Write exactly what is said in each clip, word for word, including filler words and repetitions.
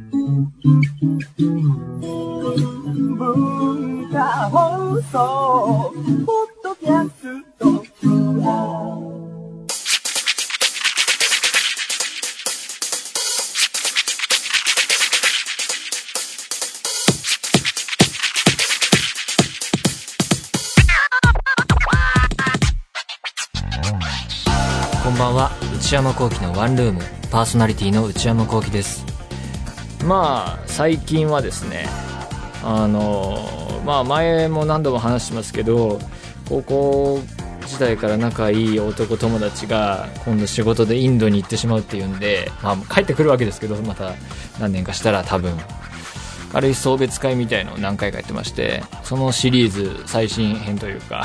文化放送ポッドキャストこんばんは。内山聖輝のワンルームパーソナリティの内山聖輝です。まあ最近はですね、あのまあ前も何度も話してますけど、高校時代から仲いい男友達が今度仕事でインドに行ってしまうっていうんで、まあ帰ってくるわけですけど、また何年かしたら多分軽い送別会みたいのを何回かやってまして、そのシリーズ最新編というか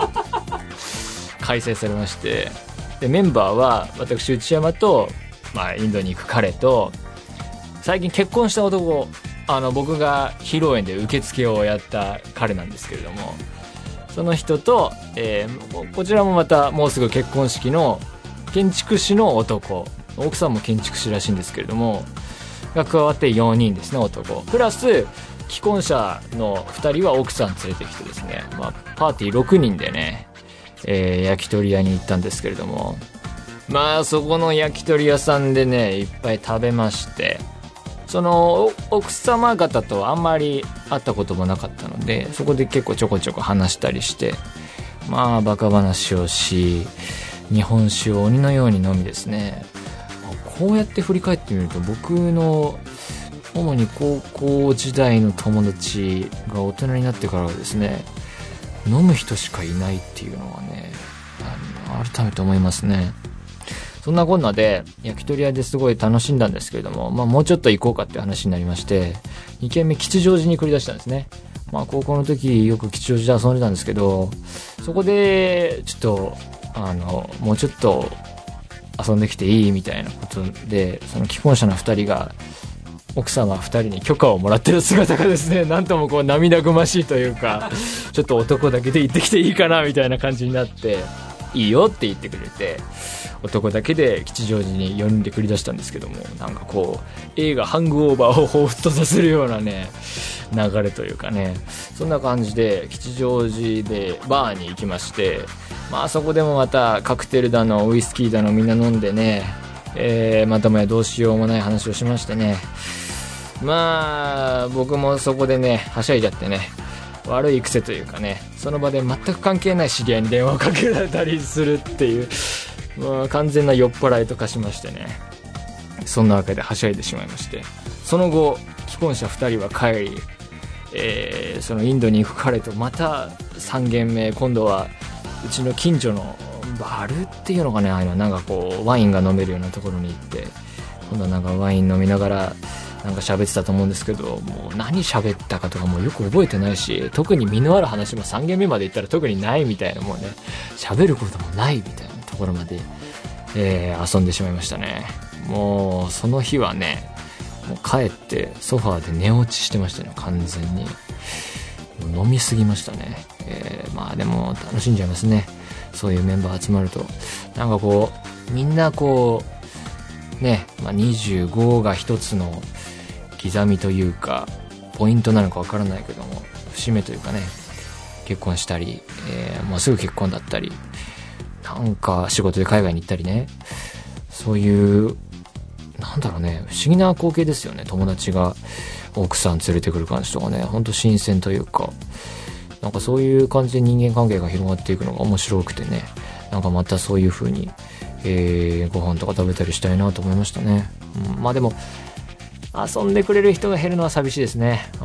開催されまして、でメンバーは私内山と、まあ、インドに行く彼と、最近結婚した男、あの僕が披露宴で受付をやった彼なんですけれども、その人と、えー、こちらもまたもうすぐ結婚式の建築士の男、奥さんも建築士らしいんですけれどもが加わってよにんですね、男プラス既婚者のふたりは奥さん連れてきてですね、まあ、パーティーろくにんでね、えー、焼き鳥屋に行ったんですけれども、まあそこの焼き鳥屋さんでねいっぱい食べまして、その奥様方とあんまり会ったこともなかったので、そこで結構ちょこちょこ話したりして、まあバカ話をし、日本酒を鬼のように飲みですね、こうやって振り返ってみると僕の主に高校時代の友達が大人になってからはですね、飲む人しかいないっていうのはね、あの改めて思いますね。そんなこんなで焼き鳥屋ですごい楽しんだんですけれども、まあもうちょっと行こうかって話になりまして、に軒目吉祥寺に繰り出したんですね。まあ高校の時よく吉祥寺で遊んでたんですけど、そこでちょっとあのもうちょっと遊んできていいみたいなことで、その既婚者のふたりが奥様ふたりに許可をもらってる姿がですね、なんともこう涙ぐましいというか、ちょっと男だけで行ってきていいかなみたいな感じになって、いいよって言ってくれて、男だけで吉祥寺によにんで繰り出したんですけども、なんかこう映画ハングオーバーを彷彿とさせるようなね流れというかね、そんな感じで吉祥寺でバーに行きまして、まあそこでもまたカクテルだのウイスキーだのみんな飲んでね、えー、またもやどうしようもない話をしましてね、まあ僕もそこでねはしゃいじゃってね、悪い癖というかね、その場で全く関係ない知り合いに電話をかけられたりするっていう、まあ、完全な酔っ払いと化しましてね、そんなわけではしゃいでしまいまして、その後既婚者ふたりは帰り、えー、そのインドに行く彼とまたさん軒目、今度はうちの近所のバルっていうのかね、ああいうのなんかこうワインが飲めるようなところに行って、今度はなんかワイン飲みながらなんか喋ってたと思うんですけど、もう何喋ったかとかもよく覚えてないし、特に実のある話もさん軒目まで行ったら特にないみたいな、もうね喋ることもないみたいなところまで、えー、遊んでしまいましたね。もうその日はね、もう帰ってソファーで寝落ちしてましたね、完全に。もう飲みすぎましたね。えー、まあでも楽しんじゃいますね、そういうメンバー集まると。なんかこうみんなこうね、まあ、にじゅうごが一つの刻みというかポイントなのかわからないけども、節目というかね、結婚したり、えー、もうすぐ結婚だったり、なんか仕事で海外に行ったりね、そういうなんだろうね、不思議な光景ですよね。友達が奥さん連れてくる感じとかね、ほんと新鮮というか、なんかそういう感じで人間関係が広がっていくのが面白くてね、なんかまたそういう風に、えー、ご飯とか食べたりしたいなと思いましたね。うん、まあでも遊んでくれる人が減るのは寂しいですね。うん、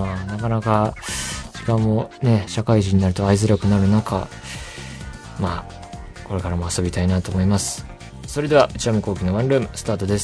なかなか時間もね、社会人になると会いづらくなる中、まあこれからも遊びたいなと思います。それでは内山聖輝のワンルームスタートです。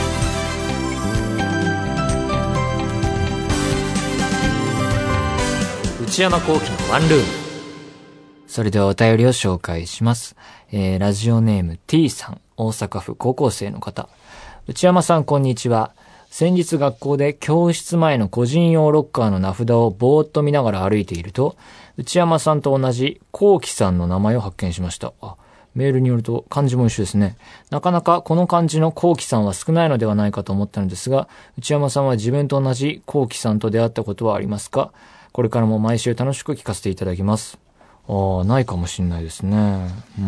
内山聖輝のワンルーム。それではお便りを紹介します。えー、ラジオネーム T さん、大阪府高校生の方。内山さんこんにちは。先日学校で教室前の個人用ロッカーの名札をぼーっと見ながら歩いていると、内山さんと同じ幸喜さんの名前を発見しました。あ、 メールによると漢字も一緒ですね。なかなかこの漢字のコウキさんは少ないのではないかと思ったのですが、内山さんは自分と同じコウキさんと出会ったことはありますか？これからも毎週楽しく聞かせていただきます。ああ、ないかもしれないですね。うん。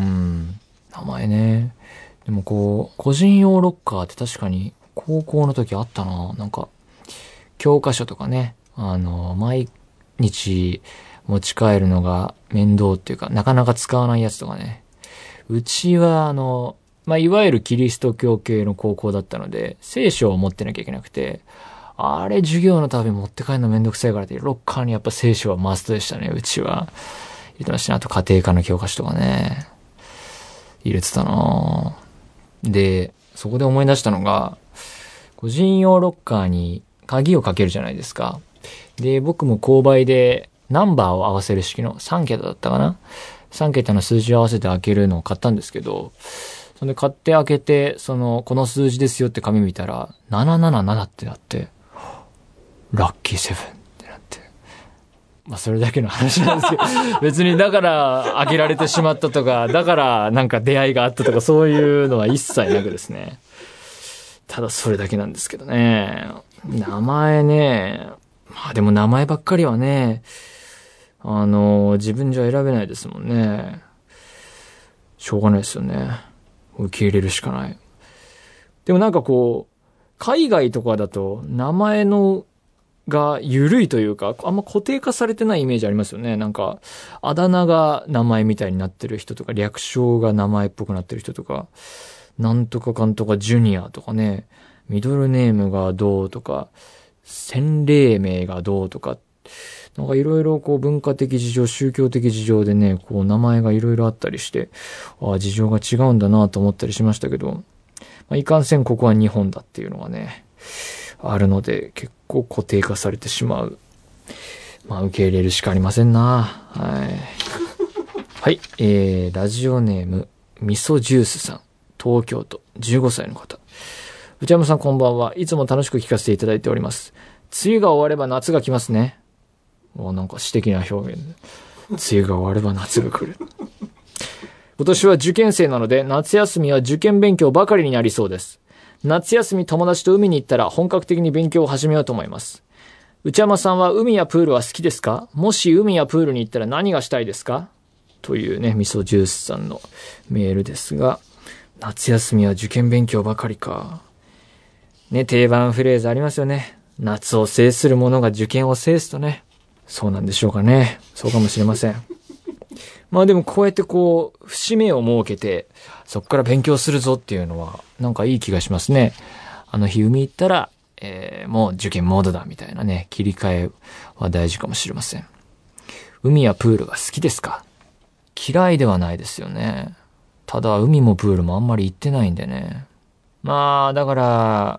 名前ね。でもこう、個人用ロッカーって確かに高校の時あったな。なんか、教科書とかね、あの、毎日持ち帰るのが面倒っていうか、なかなか使わないやつとかね。うちはあの、まあ、いわゆるキリスト教系の高校だったので、聖書を持ってなきゃいけなくて、あれ授業のたび持って帰るのめんどくさいからって、ロッカーにやっぱ聖書はマストでしたね、うちは。入れてましたね。あと家庭科の教科書とかね。入れてたなぁ。で、そこで思い出したのが、個人用ロッカーに鍵をかけるじゃないですか。で、僕も購買でナンバーを合わせる式のさん桁だったかな。さん桁の数字を合わせて開けるのを買ったんですけど、それで買って開けて、その、この数字ですよって紙見たら、なななななってなって、ラッキーセブンってなって。まあそれだけの話なんですけど、別にだから開けられてしまったとか、だからなんか出会いがあったとか、そういうのは一切なくですね。ただそれだけなんですけどね。名前ね、まあでも名前ばっかりはね、あの、自分じゃ選べないですもんね。しょうがないですよね。受け入れるしかない。でもなんかこう、海外とかだと名前のが緩いというか、あんま固定化されてないイメージありますよね。なんか、あだ名が名前みたいになってる人とか、略称が名前っぽくなってる人とか、なんとかかんとかジュニアとかね、ミドルネームがどうとか、洗礼名がどうとか、なんかいろいろこう文化的事情、宗教的事情でね、こう名前がいろいろあったりして、ああ、事情が違うんだなと思ったりしましたけど、まあ、いかんせんここは日本だっていうのがね、あるので結構固定化されてしまう。まあ受け入れるしかありませんな。はい。はい、えー、ラジオネーム、味噌ジュースさん。東京都、じゅうごさいの方。内山さんこんばんは。いつも楽しく聞かせていただいております。梅雨が終われば夏が来ますね。お、なんか詩的な表現。梅雨が終われば夏が来る。今年は受験生なので、夏休みは受験勉強ばかりになりそうです。夏休み友達と海に行ったら本格的に勉強を始めようと思います。内山さんは海やプールは好きですか？もし海やプールに行ったら何がしたいですか？というね、味噌ジュースさんのメールですが、夏休みは受験勉強ばかりか。ね、定番フレーズありますよね。夏を制する者が受験を制すとね。そうなんでしょうかね。そうかもしれません。まあでもこうやってこう、節目を設けて、そこから勉強するぞっていうのは、なんかいい気がしますね。あの日海行ったら、えー、もう受験モードだみたいなね、切り替えは大事かもしれません。海やプールが好きですか？嫌いではないですよね。ただ海もプールもあんまり行ってないんでね。まあだから、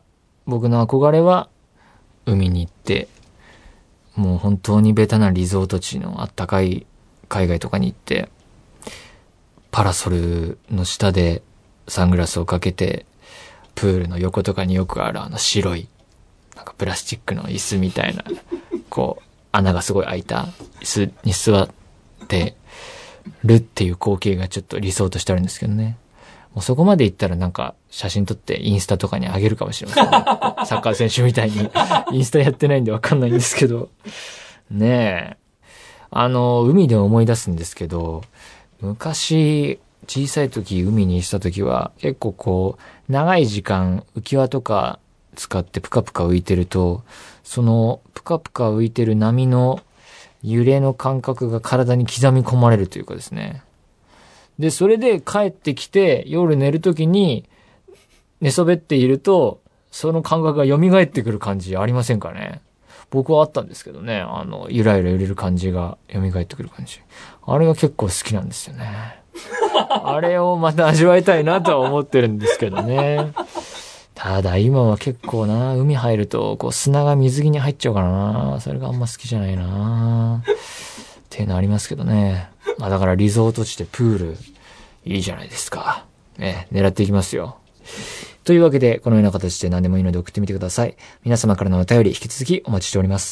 僕の憧れは、海に行って、もう本当にベタなリゾート地のあったかい海外とかに行って、パラソルの下でサングラスをかけて、プールの横とかによくあるあの白い、なんかプラスチックの椅子みたいな、こう、穴がすごい開いた椅子に座ってるっていう光景がちょっと理想としてあるんですけどね。もうそこまで行ったらなんか写真撮ってインスタとかに上げるかもしれませんね。サッカー選手みたいにインスタやってないんでわかんないんですけど。ねえ。あの、海で思い出すんですけど、昔、小さい時海にした時は結構こう、長い時間浮き輪とか使ってプカプカ浮いてると、そのプカプカ浮いてる波の揺れの感覚が体に刻み込まれるというかですね。で、それで帰ってきて夜寝る時に寝そべっていると、その感覚が蘇ってくる感じありませんかね？僕はあったんですけどね。あの、ゆらゆら揺れる感じが蘇ってくる感じ。あれが結構好きなんですよね。あれをまた味わいたいなとは思ってるんですけどね。ただ今は結構な、海入るとこう砂が水着に入っちゃうからな。それがあんま好きじゃないな。っていうのありますけどね。まあだからリゾート地でプールいいじゃないですか。ね、狙っていきますよ。というわけで、このような形で何でもいいので送ってみてください。皆様からのお便り引き続きお待ちしております。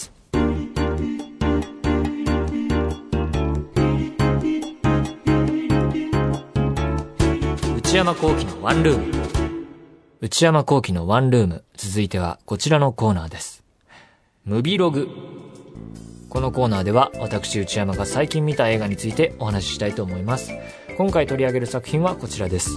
内山聖輝のワンルーム。内山聖輝のワンルーム。続いてはこちらのコーナーです。ムビログ。このコーナーでは私内山が最近見た映画についてお話ししたいと思います。今回取り上げる作品はこちらです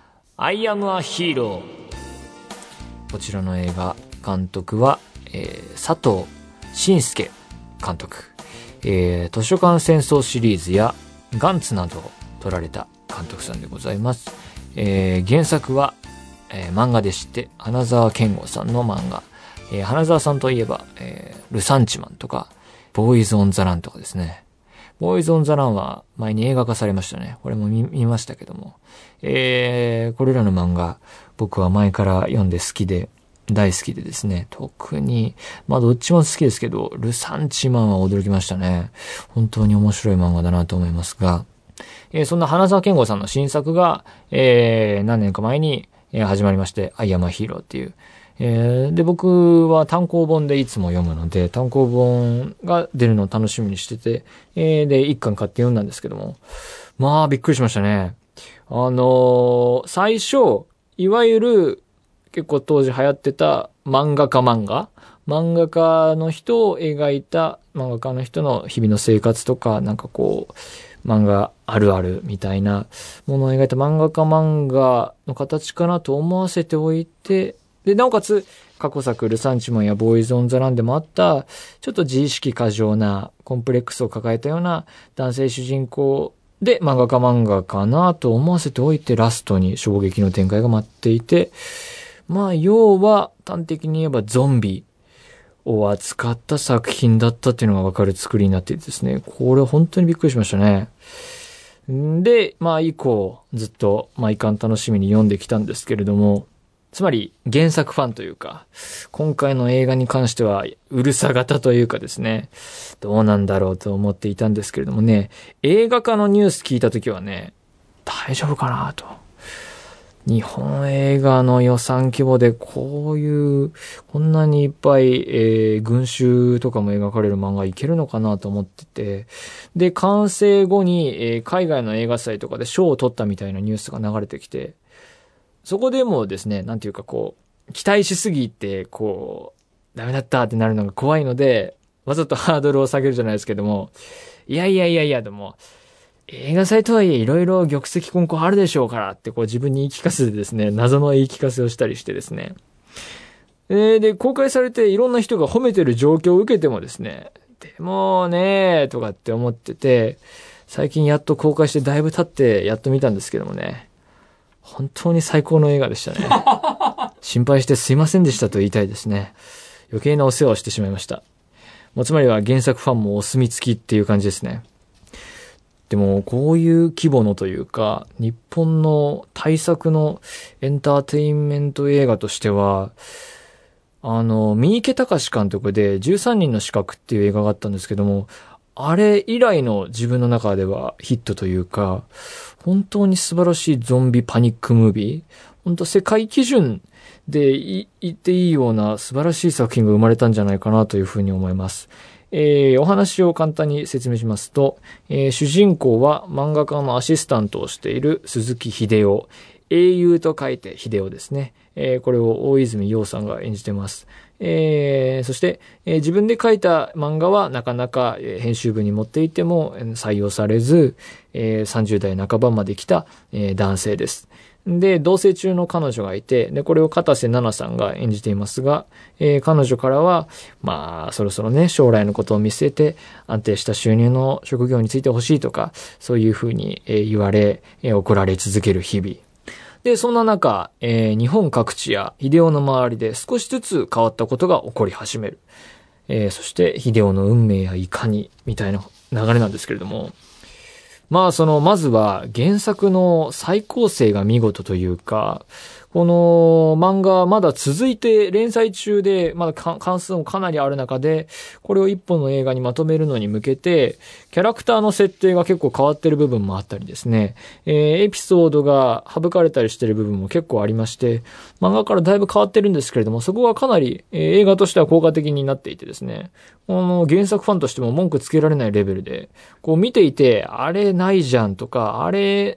。I am a hero。こちらの映画監督は、えー、佐藤慎介監督。えー、図書館戦争シリーズやガンツなどを撮られた監督さんでございます。えー、原作は、えー、漫画でして花澤健吾さんの漫画。えー、花澤さんといえば、えー、ルサンチマンとかボーイズ・オン・ザ・ランとかですね。ボーイズ・オン・ザ・ランは前に映画化されましたね。これも 見, 見ましたけども、えー、これらの漫画僕は前から読んで好きで大好きでですね、特にまあどっちも好きですけどルサンチマンは驚きましたね。本当に面白い漫画だなと思いますが、えー、そんな花澤健吾さんの新作が、えー、何年か前に、えー、始まりまして、アイアムアヒーローっていう。えー、で、僕は単行本でいつも読むので、単行本が出るのを楽しみにしてて、えー、で、一巻買って読んだんですけども、まあ、びっくりしましたね。あのー、最初、いわゆる、結構当時流行ってた漫画家漫画漫画家の人を描いた漫画家の人の日々の生活とか、なんかこう、漫画あるあるみたいなものを描いた漫画家漫画の形かなと思わせておいて、で、なおかつ過去作ルサンチマンやボーイズ・オン・ザ・ランでもあったちょっと自意識過剰なコンプレックスを抱えたような男性主人公で漫画家漫画かなと思わせておいて、ラストに衝撃の展開が待っていて、まあ要は端的に言えばゾンビを扱った作品だったっていうのがわかる作りになっていてですね、これ本当にびっくりしましたね。で、まあ以降ずっと毎巻楽しみに読んできたんですけれども、つまり原作ファンというか、今回の映画に関してはうるさ型というかですね、どうなんだろうと思っていたんですけれどもね、映画化のニュース聞いたときはね、大丈夫かなと。日本映画の予算規模でこういう、こんなにいっぱい、えー、群衆とかも描かれる漫画いけるのかなと思ってて、で、完成後に、えー、海外の映画祭とかで賞を取ったみたいなニュースが流れてきて、そこでもですね、なんていうかこう、期待しすぎて、こう、ダメだったってなるのが怖いので、わざとハードルを下げるじゃないですけども、いやいやいやいや、でも、映画祭とはいえいろいろ玉石混交あるでしょうからってこう自分に言い聞かせてですね、謎の言い聞かせをしたりしてですね。で、で公開されていろんな人が褒めてる状況を受けてもですね、でもねーとかって思ってて、最近やっと公開してだいぶ経ってやっと見たんですけどもね、本当に最高の映画でしたね。心配してすいませんでしたと言いたいですね。余計なお世話をしてしまいました。もうつまりは原作ファンもお墨付きっていう感じですね。でもこういう規模のというか、日本の大作のエンターテインメント映画としては、あの、三池崇監督でじゅうさんにんの刺客っていう映画があったんですけども、あれ以来の自分の中ではヒットというか、本当に素晴らしいゾンビパニックムービー、本当世界基準で言っていいような素晴らしい作品が生まれたんじゃないかなというふうに思います。えー、お話を簡単に説明しますと、えー、主人公は漫画家のアシスタントをしている鈴木秀夫。英雄と書いて秀夫ですね。えー、これを大泉洋さんが演じてます。えー、そして、えー、自分で書いた漫画はなかなか、えー、編集部に持っていても採用されず、えー、さんじゅう代半ばまで来た、えー、男性です。で、同棲中の彼女がいて、で、これを片瀬奈々さんが演じていますが、えー、彼女からは、まあ、そろそろね、将来のことを見据えて、安定した収入の職業についてほしいとか、そういうふうに、えー、言われ、えー、怒られ続ける日々。で、そんな中、えー、日本各地や秀夫の周りで少しずつ変わったことが起こり始める。えー、そして、秀夫の運命やいかに、みたいな流れなんですけれども、まあその、まずは原作の再構成が見事というか、この漫画まだ続いて連載中で、まだ関数もかなりある中で、これを一本の映画にまとめるのに向けて、キャラクターの設定が結構変わってる部分もあったりですね、えー、エピソードが省かれたりしてる部分も結構ありまして、漫画からだいぶ変わってるんですけれども、そこがかなり、えー、映画としては効果的になっていてですね、この原作ファンとしても文句つけられないレベルで、こう見ていて、あれないじゃんとか、あれ、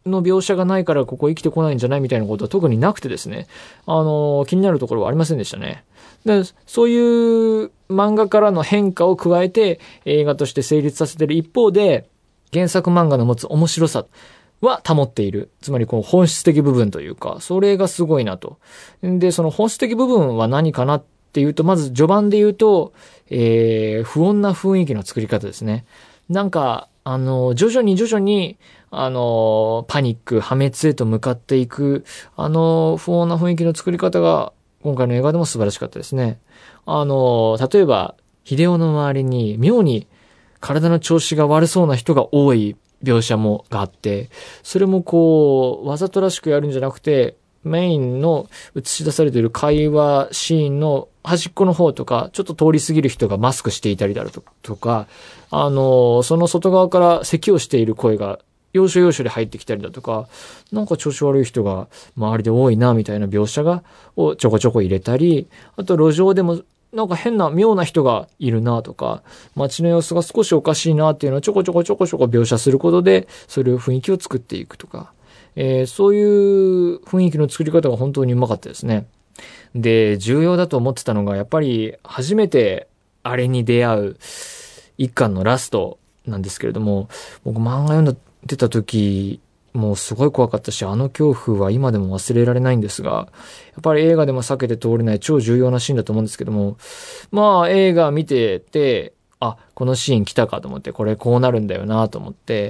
の描写がないからここ生きてこないんじゃないみたいなことは特になくてですね、あの、気になるところはありませんでしたね。で、そういう漫画からの変化を加えて映画として成立させている一方で、原作漫画の持つ面白さは保っている。つまりこの本質的部分というか、それがすごいなと。で、その本質的部分は何かなっていうと、まず序盤で言うと、えー、不穏な雰囲気の作り方ですね。なんか、あの、徐々に徐々に、あの、パニック、破滅へと向かっていく、あの、不穏な雰囲気の作り方が、今回の映画でも素晴らしかったですね。あの、例えば、秀夫の周りに妙に体の調子が悪そうな人が多い描写もがあって、それもこう、わざとらしくやるんじゃなくて、メインの映し出されている会話シーンの端っこの方とか、ちょっと通り過ぎる人がマスクしていたりだとか、あの、その外側から咳をしている声が、要所要所で入ってきたりだとか、なんか調子悪い人が周りで多いな、みたいな描写が、をちょこちょこ入れたり、あと路上でもなんか変な妙な人がいるなとか、街の様子が少しおかしいなっていうのをちょこちょこちょこちょこ描写することで、それを雰囲気を作っていくとか、えー、そういう雰囲気の作り方が本当にうまかったですね。で、重要だと思ってたのが、やっぱり初めてあれに出会う一巻のラストなんですけれども、僕漫画読んでた時、もうすごい怖かったし、あの恐怖は今でも忘れられないんですが、やっぱり映画でも避けて通れない超重要なシーンだと思うんですけども、まあ映画見てて、あ、このシーン来たかと思って、これこうなるんだよなと思って、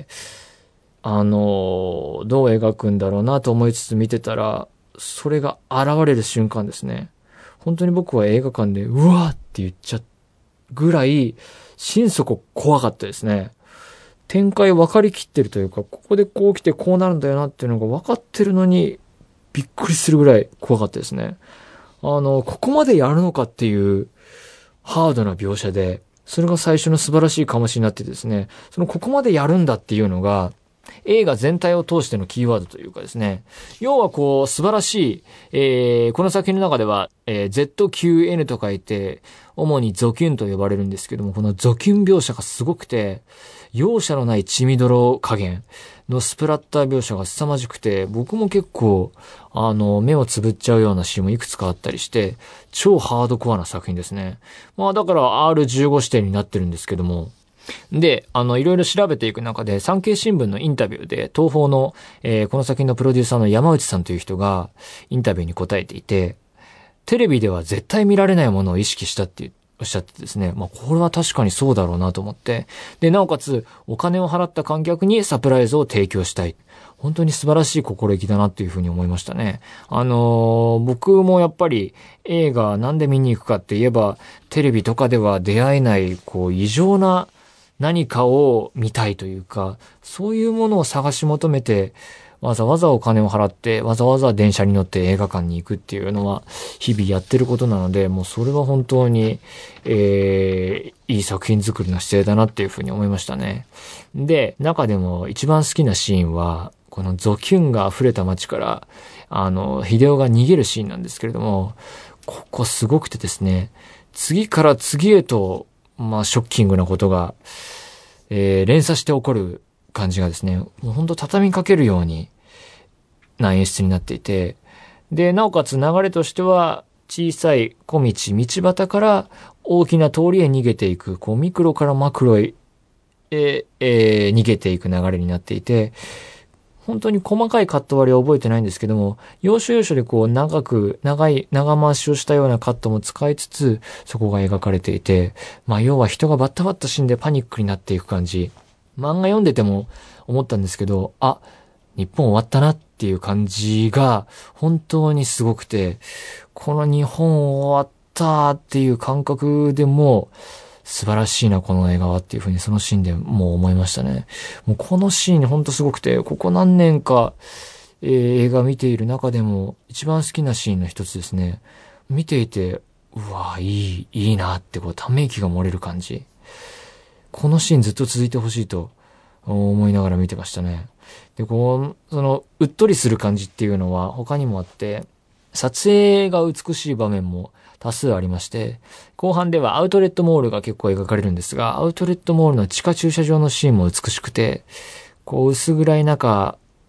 あの、どう描くんだろうなと思いつつ見てたら、それが現れる瞬間ですね。本当に僕は映画館で、うわーって言っちゃうぐらい、心底怖かったですね。展開分かりきってるというか、ここでこう来てこうなるんだよなっていうのが分かってるのに、びっくりするぐらい怖かったですね。あの、ここまでやるのかっていうハードな描写で、それが最初の素晴らしい醸しになってですね、そのここまでやるんだっていうのが、映画全体を通してのキーワードというかですね、要はこう素晴らしい、えー、この作品の中では、えー、ゼットキューエヌ と書いて、主にゾキュンと呼ばれるんですけども、このゾキュン描写がすごくて、容赦のない血みどろ加減のスプラッター描写が凄まじくて、僕も結構、あの、目をつぶっちゃうようなシーンもいくつかあったりして、超ハードコアな作品ですね。まあだから アールじゅうご 指定になってるんですけども、で、あの、いろいろ調べていく中で、産経新聞のインタビューで、東宝の、えー、この作品のプロデューサーの山内さんという人が、インタビューに答えていて、テレビでは絶対見られないものを意識したっておっしゃってですね、まあ、これは確かにそうだろうなと思って、で、なおかつ、お金を払った観客にサプライズを提供したい。本当に素晴らしい心意気だなっていうふうに思いましたね。あのー、僕もやっぱり映画なんで見に行くかって言えば、テレビとかでは出会えない、こう、異常な何かを見たいというか、そういうものを探し求めて、わざわざお金を払って、わざわざ電車に乗って映画館に行くっていうのは、日々やってることなので、もうそれは本当に、えー、いい作品作りの姿勢だなっていうふうに思いましたね。で、中でも一番好きなシーンは、このゾキュンが溢れた街から、あの、秀夫が逃げるシーンなんですけれども、ここすごくてですね、次から次へと、まあ、ショッキングなことが、えー、連鎖して起こる感じがですね、もうほんと畳みかけるようにな演出になっていて、で、なおかつ流れとしては、小さい小道、道端から大きな通りへ逃げていく、こう、ミクロからマクロへ、えーえー、逃げていく流れになっていて、本当に細かいカット割りは覚えてないんですけども、要所要所でこう長く、長い、長回しをしたようなカットも使いつつ、そこが描かれていて、まあ要は人がバッタバッタ死んでパニックになっていく感じ。漫画読んでても思ったんですけど、あ、日本終わったなっていう感じが本当にすごくて、この日本終わったっていう感覚でも、素晴らしいな、この映画はっていう風にそのシーンでもう思いましたね。もうこのシーンほんとすごくて、ここ何年か、えー、映画見ている中でも一番好きなシーンの一つですね。見ていて、うわ、いい、いいなってこうため息が漏れる感じ。このシーンずっと続いてほしいと思いながら見てましたね。で、こう、その、うっとりする感じっていうのは他にもあって、撮影が美しい場面も多数ありまして、後半ではアウトレットモールが結構描かれるんですが、アウトレットモールの地下駐車場のシーンも美しくて、こう薄暗い中、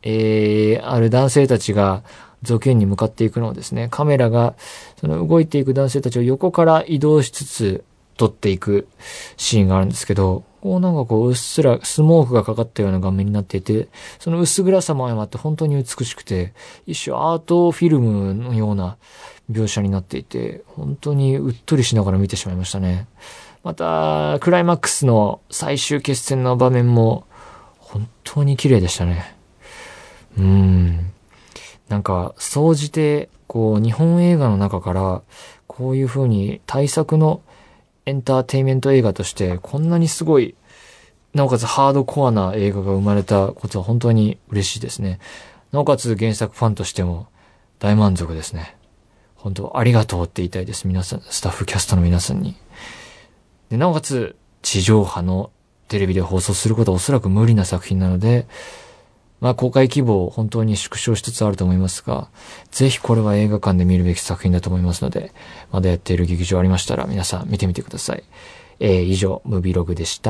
えー、ある男性たちが続編に向かっていくのをですね、カメラがその動いていく男性たちを横から移動しつつ撮っていくシーンがあるんですけど、こうなんかこううっすらスモークがかかったような画面になっていて、その薄暗さも相まって本当に美しくて、一種アートフィルムのような描写になっていて、本当にうっとりしながら見てしまいましたね。また、クライマックスの最終決戦の場面も本当に綺麗でしたね。うーん。なんか、総じて、こう、日本映画の中から、こういう風に大作のエンターテインメント映画として、こんなにすごい、なおかつハードコアな映画が生まれたことは本当に嬉しいですね。なおかつ原作ファンとしても大満足ですね。本当ありがとうって言いたいです。皆さん、スタッフキャストの皆さんに。で、なおかつ地上波のテレビで放送することはおそらく無理な作品なので、まあ公開規模本当に縮小しつつあると思いますが、ぜひこれは映画館で見るべき作品だと思いますので、まだやっている劇場ありましたら皆さん見てみてください。えー、以上、ムビログでした。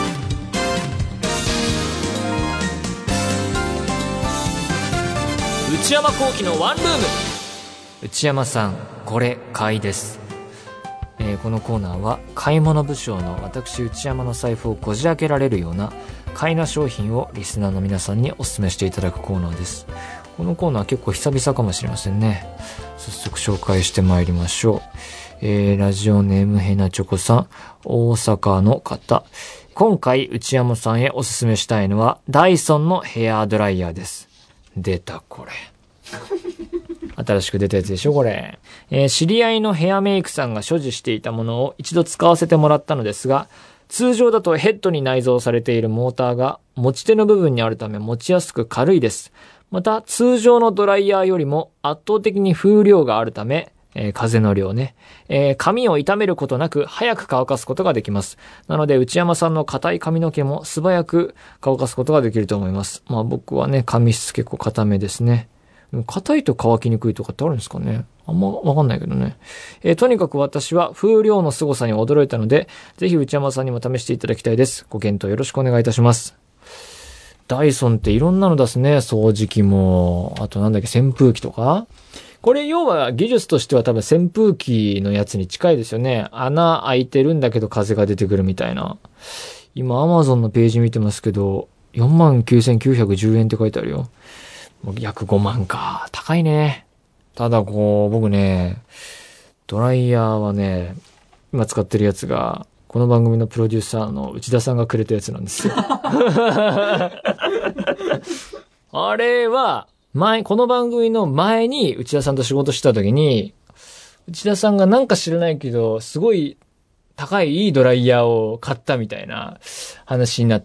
内山聖輝のワンルーム。内山さん、これ買いです。えー、このコーナーは買い物不詳の私内山の財布をこじ開けられるような買いな商品をリスナーの皆さんにお勧めしていただくコーナーです。このコーナー結構久々かもしれませんね。早速紹介してまいりましょう。えー、ラジオネームヘナチョコさん、大阪の方。今回内山さんへお勧めしたいのはダイソンのヘアドライヤーです。出たこれ。新しく出たやつでしょこれ、えー、知り合いのヘアメイクさんが所持していたものを一度使わせてもらったのですが、通常だとヘッドに内蔵されているモーターが持ち手の部分にあるため持ちやすく軽いです。また通常のドライヤーよりも圧倒的に風量があるため、えー、風の量ね、えー、髪を傷めることなく早く乾かすことができます。なので内山さんの硬い髪の毛も素早く乾かすことができると思います。まあ僕はね、髪質結構硬めですね。硬いと乾きにくいとかってあるんですかね。あんまわかんないけどね。えー、とにかく私は風量の凄さに驚いたので、ぜひ内山さんにも試していただきたいです。ご検討よろしくお願いいたします。ダイソンっていろんなの出すね。掃除機も、あとなんだっけ、扇風機とか。これ要は技術としては多分扇風機のやつに近いですよね。穴開いてるんだけど風が出てくるみたいな。今 Amazon のページ見てますけど、よんまんきゅうせんきゅうひゃくじゅうえんって書いてあるよ。約ごまんか。高いね。ただこう、僕ね、ドライヤーはね、今使ってるやつが、この番組のプロデューサーの内田さんがくれたやつなんですよ。あれは、前、この番組の前に内田さんと仕事した時に、内田さんがなんか知らないけど、すごい高いいいドライヤーを買ったみたいな話になって、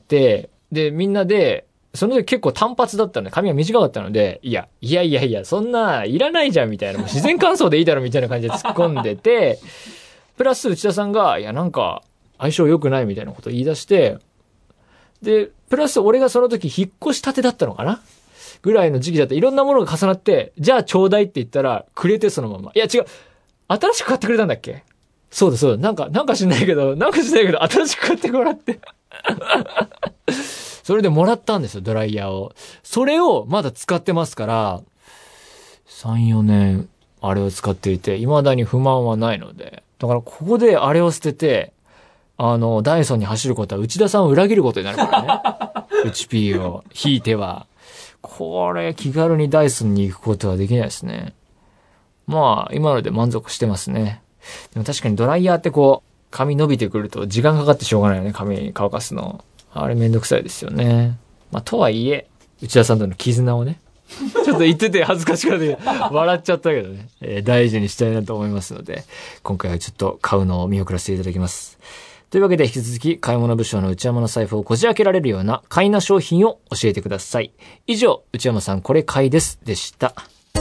で、みんなで、その時結構単発だったので、髪が短かったので、いや、いやいやいや、そんないらないじゃんみたいな、もう自然乾燥でいいだろみたいな感じで突っ込んでて、プラス内田さんが、いやなんか相性良くないみたいなことを言い出して、で、プラス俺がその時引っ越したてだったのかなぐらいの時期だった。いろんなものが重なって、じゃあちょうだいって言ったら、くれてそのまま。いや違う、新しく買ってくれたんだっけ？そうだそうだ、なんか、なんか知んないけど、なんか知んないけど、新しく買ってもらって。それでもらったんですよ、ドライヤーを。それをまだ使ってますから、さん、よねん、あれを使っていて、未だに不満はないので。だからここであれを捨てて、あの、ダイソンに走ることは内田さんを裏切ることになるからね。内 P を引いては。これ、気軽にダイソンに行くことはできないですね。まあ、今ので満足してますね。でも確かにドライヤーってこう、髪伸びてくると時間かかってしょうがないよね、髪乾かすの。あれめんどくさいですよね。まあ、とはいえ、内田さんとの絆をね、ちょっと言ってて恥ずかしかったけど、笑っちゃったけどね、えー、大事にしたいなと思いますので、今回はちょっと買うのを見送らせていただきます。というわけで引き続き、買い物部署の内山の財布をこじ開けられるような買いな商品を教えてください。以上、内山さんこれ買いですでした。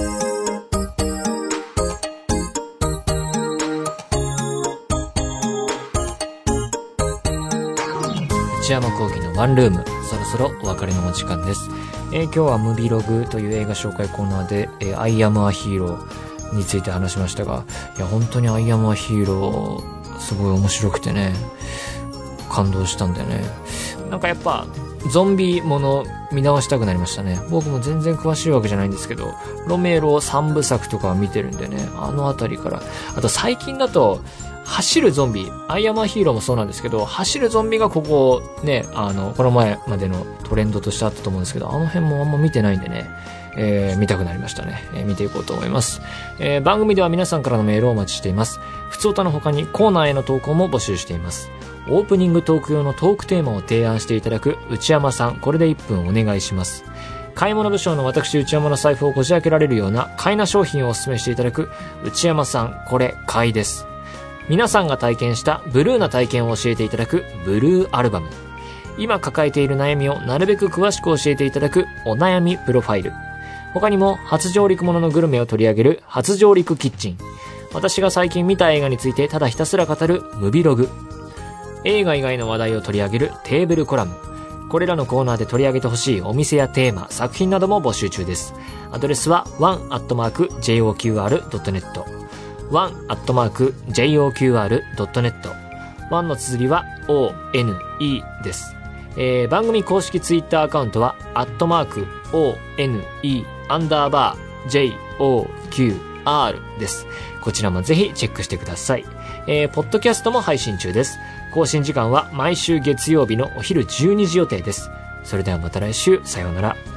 内山聖輝のワンルーム、そろそろお別れのお時間です。えー、今日はムビログという映画紹介コーナーで、えー、I am a hero について話しましたが、いや本当に I am a hero すごい面白くてね、感動したんだよね。なんかやっぱゾンビもの見直したくなりましたね。僕も全然詳しいわけじゃないんですけど、ロメロ三部作とかは見てるんでね、あのあたりから。あと最近だと、走るゾンビ、アイアムアヒーローもそうなんですけど、走るゾンビがここね、あの、この前までのトレンドとしてあったと思うんですけど、あの辺もあんま見てないんでね、えー、見たくなりましたね。えー、見ていこうと思います。えー、番組では皆さんからのメールをお待ちしています。ふつおたの他にコーナーへの投稿も募集しています。オープニングトーク用のトークテーマを提案していただく内山さん、これでいっぷんお願いします。買い物部署の私内山の財布をこじ開けられるような買いな商品をお勧めしていただく内山さん、これ買いです。皆さんが体験したブルーな体験を教えていただくブルーアルバム。今抱えている悩みをなるべく詳しく教えていただくお悩みプロファイル。他にも初上陸もののグルメを取り上げる初上陸キッチン。私が最近見た映画についてただひたすら語るムビログ。映画以外の話題を取り上げるテーブルコラム。これらのコーナーで取り上げてほしいお店やテーマ、作品なども募集中です。アドレスは ワン アットマーク ジェイオーキューアール ドットネット。ワン アットマーク ジェイオーキューアール ドットネット。ワン の綴りは オーエヌイー です。えー、番組公式ツイッターアカウントはアットマーク オーエヌイー アンダーバー ジェイオーキューアール です。こちらもぜひチェックしてください。えー、ポッドキャストも配信中です。更新時間は毎週月曜日のお昼じゅうにじ予定です。それではまた来週、さようなら。